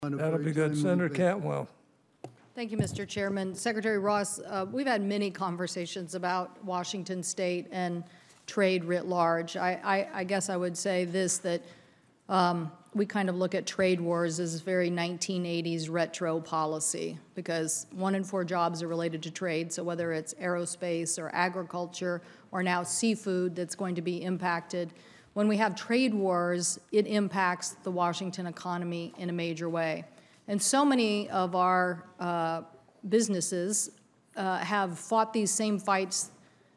That'll be good. Senator Cantwell. Thank you, Mr. Chairman. Secretary Ross, we've had many conversations about Washington State and trade writ large. I guess I would say this, that we kind of look at trade wars as very 1980s retro policy, because 1 in 4 jobs are related to trade. So whether it's aerospace or agriculture or now seafood that's going to be impacted, when we have trade wars, it impacts the Washington economy in a major way. And so many of our businesses have fought these same fights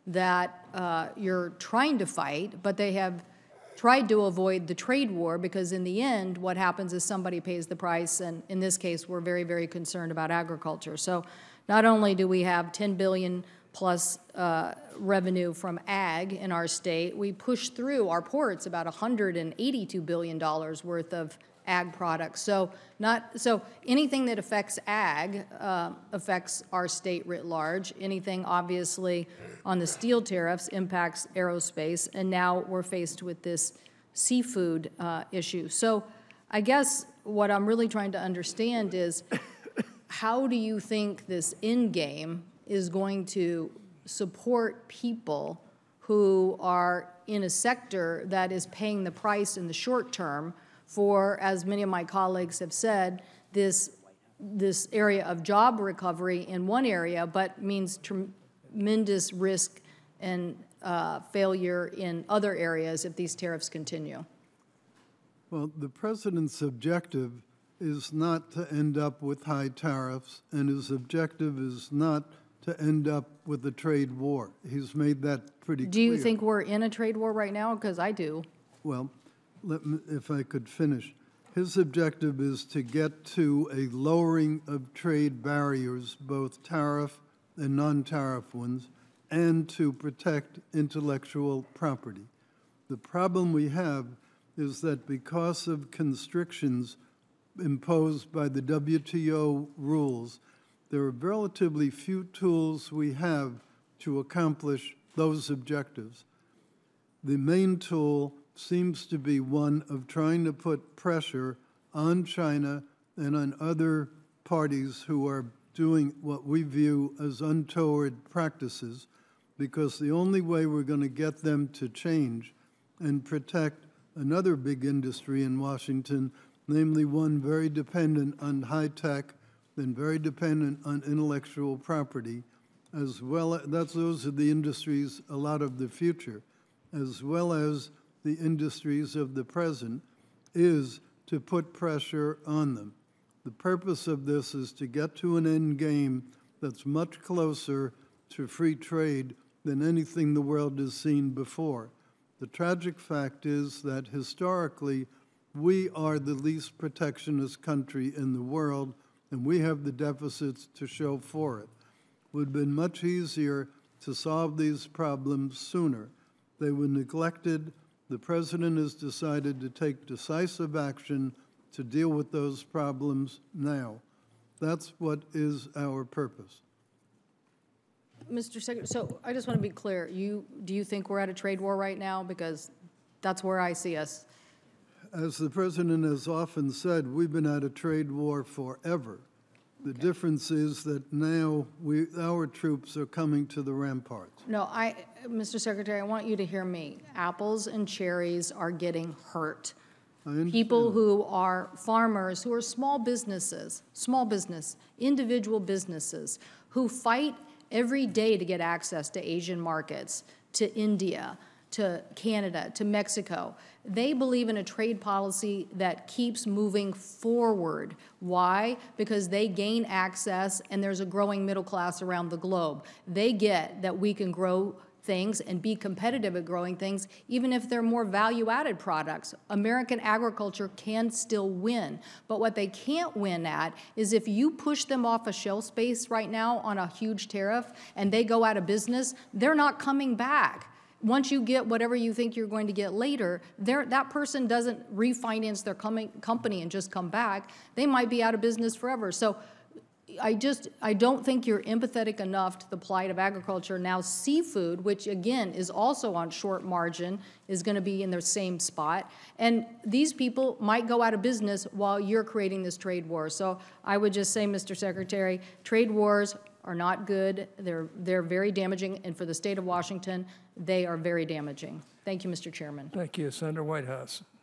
that you're trying to fight, but they have tried to avoid the trade war, because in the end, what happens is somebody pays the price, and in this case, we're very, very concerned about agriculture. So not only do we have $10 billion plus revenue from ag in our state, we push through our ports about $182 billion worth of ag products. So anything that affects ag affects our state writ large. Anything obviously on the steel tariffs impacts aerospace, and now we're faced with this seafood issue. So I guess what I'm really trying to understand is, how do you think this end game is going to support people who are in a sector that is paying the price in the short term for, as many of my colleagues have said, this area of job recovery in one area, but means tremendous risk and failure in other areas if these tariffs continue? Well, the president's objective is not to end up with high tariffs, and his objective is not to end up with a trade war. He's made that pretty clear. Do you think we're in a trade war right now? Because I do. Well, if I could finish. His objective is to get to a lowering of trade barriers, both tariff and non-tariff ones, and to protect intellectual property. The problem we have is that because of constrictions imposed by the WTO rules, there are relatively few tools we have to accomplish those objectives. The main tool seems to be one of trying to put pressure on China and on other parties who are doing what we view as untoward practices, because the only way we're going to get them to change and protect another big industry in Washington, namely one very dependent on high tech and very dependent on intellectual property, as well as those are the industries a lot of the future, as well as the industries of the present, is to put pressure on them. The purpose of this is to get to an end game that's much closer to free trade than anything the world has seen before. The tragic fact is that historically, we are the least protectionist country in the world, and we have the deficits to show for it. It would have been much easier to solve these problems sooner. They were neglected. The president has decided to take decisive action to deal with those problems now. That's what is our purpose. Mr. Secretary, so I just want to be clear. Do you think we're at a trade war right now? Because that's where I see us. As the president has often said, we've been at a trade war forever. The difference is that now our troops are coming to the ramparts. No, Mr. Secretary, I want you to hear me. Apples and cherries are getting hurt. People who are farmers, who are small business, individual businesses, who fight every day to get access to Asian markets, to India, to Canada, to Mexico. They believe in a trade policy that keeps moving forward. Why? Because they gain access, and there's a growing middle class around the globe. They get that we can grow things and be competitive at growing things, even if they're more value-added products. American agriculture can still win. But what they can't win at is if you push them off a shelf space right now on a huge tariff and they go out of business, they're not coming back. Once you get whatever you think you're going to get later, that person doesn't refinance their company and just come back. They might be out of business forever. So I don't think you're empathetic enough to the plight of agriculture. Now seafood, which again is also on short margin, is going to be in the same spot. And these people might go out of business while you're creating this trade war. So I would just say, Mr. Secretary, trade wars are not good. They're very damaging. And for the state of Washington, they are very damaging. Thank you, Mr. Chairman. Thank you, Senator Whitehouse.